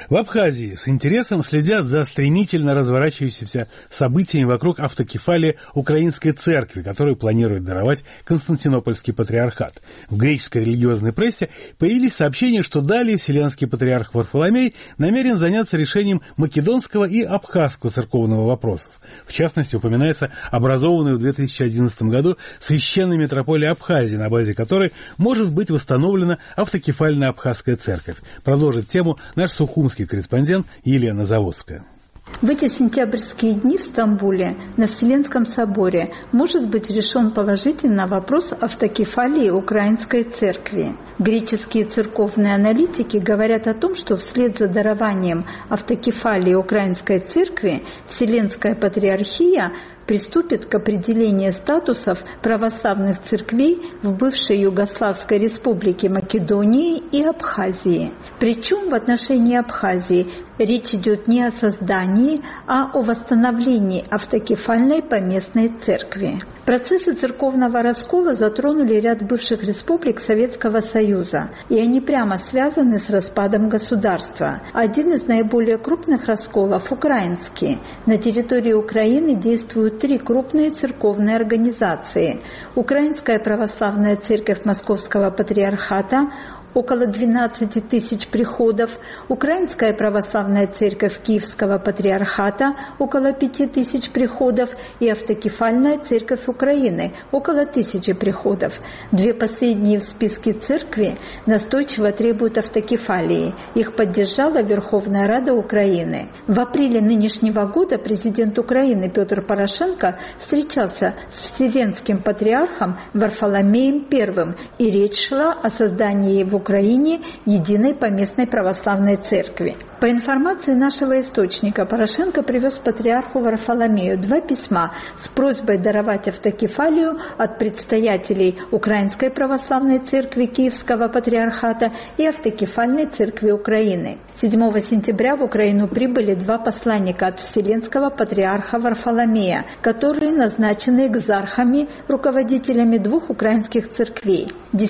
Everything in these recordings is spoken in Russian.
В Абхазии с интересом следят за стремительно разворачивающимися событиями вокруг автокефалии Украинской церкви, которую планирует даровать Константинопольский патриархат. В греческой религиозной прессе появились сообщения, что далее Вселенский патриарх Варфоломей намерен заняться решением македонского и абхазского церковного вопросов. В частности, упоминается образованную в 2011 году священная митрополия Абхазии, на базе которой может быть восстановлена автокефальная абхазская церковь. Продолжит тему наш сухумский корреспондент Елена Заводская. В эти сентябрьские дни в Стамбуле на Вселенском соборе может быть решен положительно вопрос автокефалии Украинской церкви. Греческие церковные аналитики говорят о том, что вслед за дарованием автокефалии Украинской церкви Вселенская патриархия приступит к определению статусов православных церквей в бывшей Югославской республике Македонии и Абхазии. Причем в отношении Абхазии речь идет не о создании, а о восстановлении автокефальной поместной церкви. Процессы церковного раскола затронули ряд бывших республик Советского Союза, и они прямо связаны с распадом государства. Один из наиболее крупных расколов – украинский. На территории Украины действуют 3 крупные церковные организации. Украинская православная церковь Московского патриархата – около 12 тысяч приходов, Украинская православная церковь Киевского патриархата – около 5 тысяч приходов и Автокефальная церковь Украины – около 1000 приходов. 2 последние в списке церкви настойчиво требуют автокефалии. Их поддержала Верховная Рада Украины. В апреле нынешнего года президент Украины Петр Порошенко встречался с Вселенским патриархом Варфоломеем I, и речь шла о создании в Украине единой поместной православной церкви. По информации нашего источника, Порошенко привез патриарху Варфоломею 2 письма с просьбой даровать автокефалию от предстоятелей Украинской православной церкви Киевского патриархата и Автокефальной церкви Украины. 7 сентября в Украину прибыли 2 посланника от Вселенского патриарха Варфоломея, которые назначены экзархами, руководителями 2 украинских церквей.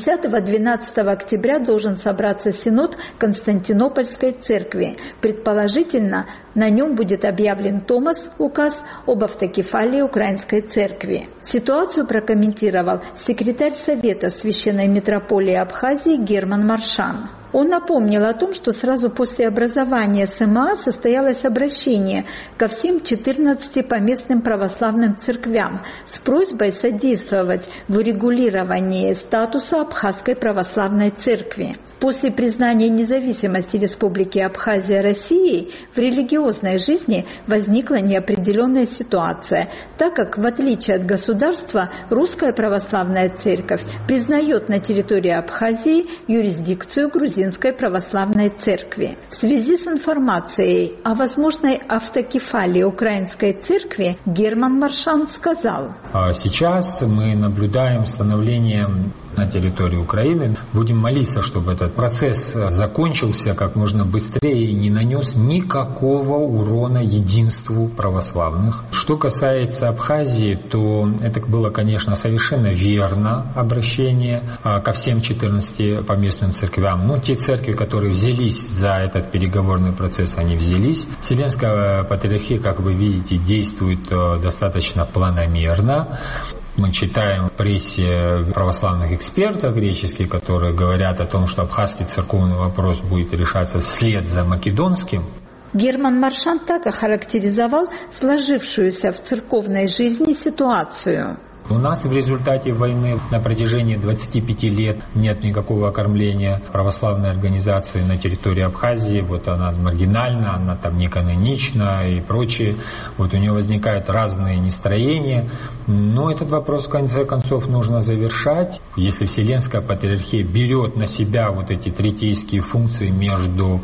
10-12 октября должен собраться синод Константинопольской церкви. Предположительно, на нем будет объявлен Томас, указ об автокефалии Украинской церкви. Ситуацию прокомментировал секретарь Совета Священной митрополии Абхазии Герман Маршан. Он напомнил о том, что сразу после образования СМА состоялось обращение ко всем 14 поместным православным церквям с просьбой содействовать в урегулировании статуса Абхазской православной церкви. После признания независимости Республики Абхазия Россией в религиозной жизни возникла неопределенная ситуация, так как, в отличие от государства, Русская православная церковь признает на территории Абхазии юрисдикцию Грузинской православной церкви. В связи с информацией о возможной автокефалии Украинской церкви Герман Маршан сказал: «Сейчас мы наблюдаем становление на территории Украины. Будем молиться, чтобы этот процесс закончился как можно быстрее и не нанес никакого урона единству православных. Что касается Абхазии, то это было, конечно, совершенно верно обращение ко всем 14 поместным церквям. Но те церкви, которые взялись за этот переговорный процесс, они взялись. Вселенская патриархия, как вы видите, действует достаточно планомерно. Мы читаем в прессе православных экспертов греческих, которые говорят о том, что абхазский церковный вопрос будет решаться вслед за македонским. Герман Маршан так охарактеризовал сложившуюся в церковной жизни ситуацию. У нас в результате войны на протяжении 25 лет нет никакого окормления православной организации на территории Абхазии. Вот она маргинальна, она там не канонична и прочее. Вот у нее возникают разные нестроения. Но этот вопрос в конце концов нужно завершать. Если Вселенская патриархия берет на себя вот эти третейские функции между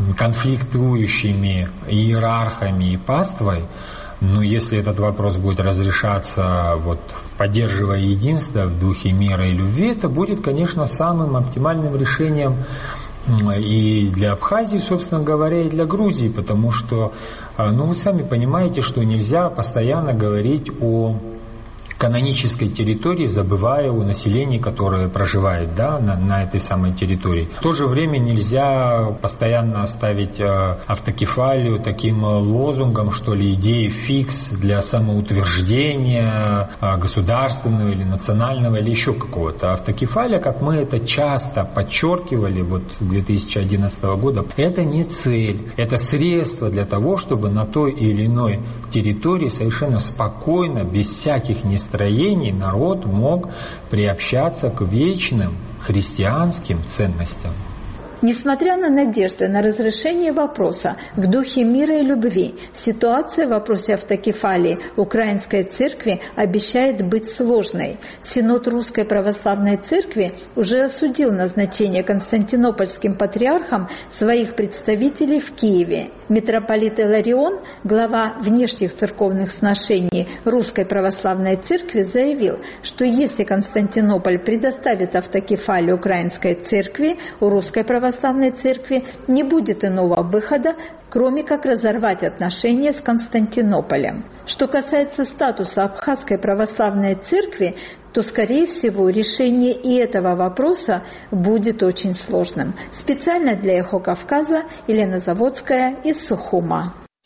конфликтующими иерархами и паствой, но если этот вопрос будет разрешаться, поддерживая единство в духе мира и любви, это будет, конечно, самым оптимальным решением и для Абхазии, собственно говоря, и для Грузии, потому что, вы сами понимаете, что нельзя постоянно говорить о канонической территории, забывая о населении, которое проживает, да, на этой самой территории. В то же время нельзя постоянно ставить автокефалию таким лозунгом, что ли, идеей фикс для самоутверждения государственного или национального или еще какого-то. Автокефалия, как мы это часто подчеркивали вот 2011 года, это не цель, это средство для того, чтобы на той или иной территории совершенно спокойно, без всяких настроений народ мог приобщаться к вечным христианским ценностям. Несмотря на надежды на разрешение вопроса в духе мира и любви, ситуация в вопросе автокефалии Украинской Церкви обещает быть сложной. Синод Русской Православной Церкви уже осудил назначение Константинопольским патриархом своих представителей в Киеве. Митрополит Иларион, глава внешних церковных сношений Русской Православной Церкви, заявил, что если Константинополь предоставит автокефалию Украинской Церкви, у Русской Православной Церкви не будет иного выхода, кроме как разорвать отношения с Константинополем. Что касается статуса Абхазской Православной Церкви, то, скорее всего, решение и этого вопроса будет очень сложным. Специально для «Эхо Кавказа» Елена Заводская из Сухума.